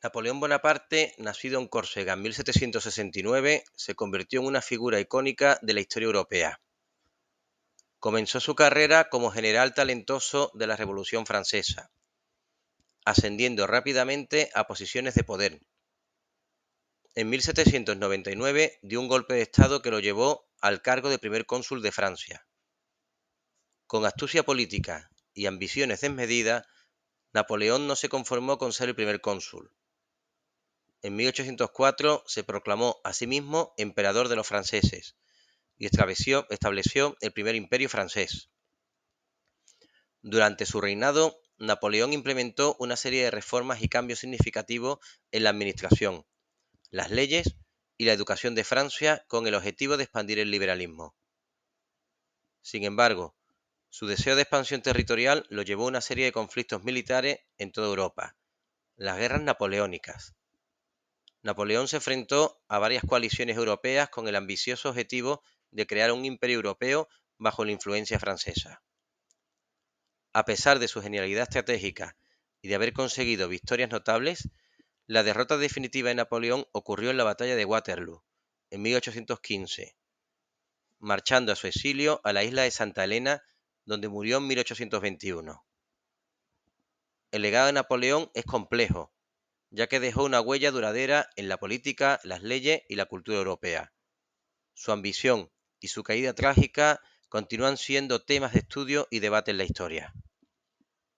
Napoleón Bonaparte, nacido en Córcega en 1769, se convirtió en una figura icónica de la historia europea. Comenzó su carrera como general talentoso de la Revolución Francesa, ascendiendo rápidamente a posiciones de poder. En 1799 dio un golpe de estado que lo llevó al cargo de primer cónsul de Francia. Con astucia política y ambiciones desmedidas, Napoleón no se conformó con ser el primer cónsul. En 1804 se proclamó a sí mismo emperador de los franceses y estableció el primer imperio francés. Durante su reinado, Napoleón implementó una serie de reformas y cambios significativos en la administración, las leyes y la educación de Francia con el objetivo de expandir el liberalismo. Sin embargo, su deseo de expansión territorial lo llevó a una serie de conflictos militares en toda Europa, las guerras napoleónicas. Napoleón se enfrentó a varias coaliciones europeas con el ambicioso objetivo de crear un imperio europeo bajo la influencia francesa. A pesar de su genialidad estratégica y de haber conseguido victorias notables, la derrota definitiva de Napoleón ocurrió en la batalla de Waterloo, en 1815, marchando a su exilio a la isla de Santa Helena, donde murió en 1821. El legado de Napoleón es complejo, ya que dejó una huella duradera en la política, las leyes y la cultura europea. Su ambición y su caída trágica continúan siendo temas de estudio y debate en la historia.